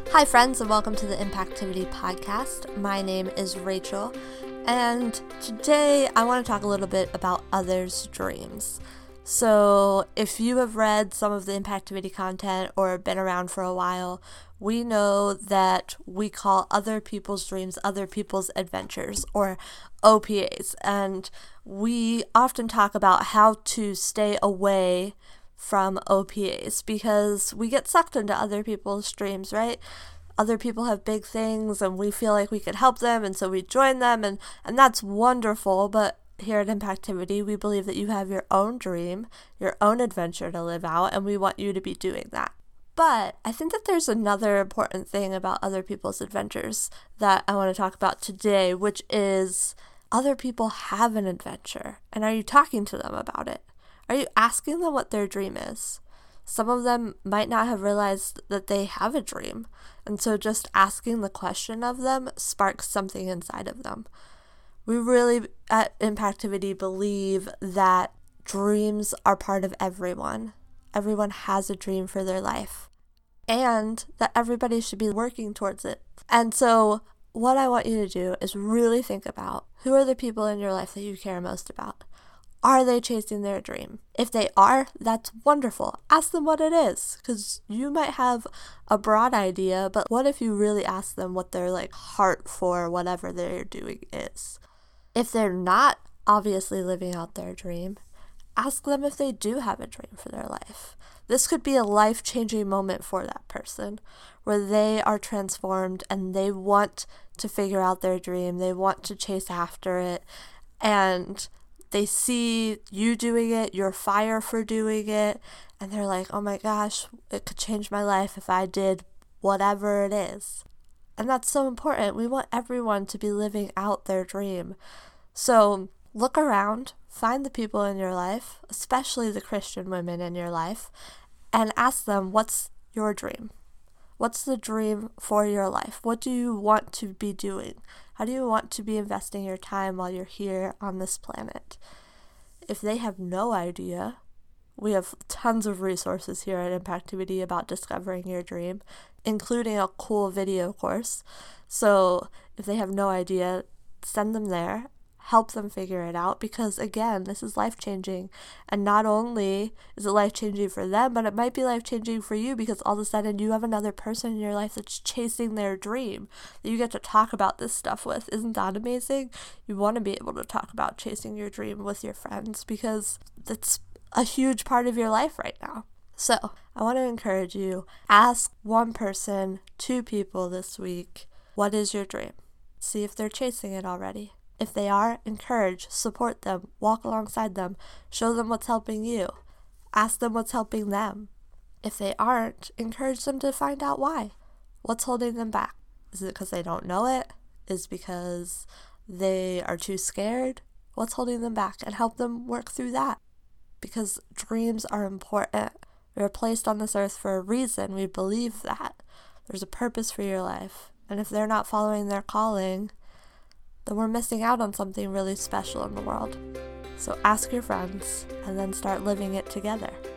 Hi friends, and welcome to the Impactivity podcast. My name is Rachel, and today I want to talk a little bit about others' dreams. So if you have read some of the Impactivity content or been around for a while, we know that we call other people's dreams other people's adventures, or OPAs, and we often talk about how to stay away from OPAs because we get sucked into other people's dreams, right? Other people have big things and we feel like we could help them, and so we join them, and that's wonderful. But here at Impactivity, we believe that you have your own dream, your own adventure to live out, and we want you to be doing that. But I think that there's another important thing about other people's adventures that I want to talk about today, which is other people have an adventure, and are you talking to them about it? Are you asking them what their dream is? Some of them might not have realized that they have a dream, and so just asking the question of them sparks something inside of them. We really, at Impactivity, believe that dreams are part of everyone. Everyone has a dream for their life, and that everybody should be working towards it. And so what I want you to do is really think about, who are the people in your life that you care most about? Are they chasing their dream? If they are, that's wonderful. Ask them what it is, because you might have a broad idea, but what if you really ask them what their heart for whatever they're doing is? If they're not obviously living out their dream, ask them if they do have a dream for their life. This could be a life-changing moment for that person, where they are transformed and they want to figure out their dream, they want to chase after it, and they see you doing it, your fire for doing it, and they're like, oh my gosh, it could change my life if I did whatever it is. And that's so important. We want everyone to be living out their dream. So look around, find the people in your life, especially the Christian women in your life, and ask them, what's your dream? What's the dream for your life? What do you want to be doing? How do you want to be investing your time while you're here on this planet? If they have no idea, we have tons of resources here at Impactivity about discovering your dream, including a cool video course. So if they have no idea, send them there. Help them figure it out, because again, this is life-changing, and not only is it life-changing for them, but it might be life-changing for you, because all of a sudden you have another person in your life that's chasing their dream that you get to talk about this stuff with. Isn't that amazing? You want to be able to talk about chasing your dream with your friends, because that's a huge part of your life right now. So I want to encourage you, ask one person, 2 people this week, what is your dream? See if they're chasing it already. If they are, encourage, support them, walk alongside them, show them what's helping you, ask them what's helping them. If they aren't, encourage them to find out why. What's holding them back? Is it because they don't know it? Is it because they are too scared? What's holding them back? And help them work through that. Because dreams are important. We are placed on this earth for a reason. We believe that. There's a purpose for your life. And if they're not following their calling, then we're missing out on something really special in the world. So ask your friends and then start living it together.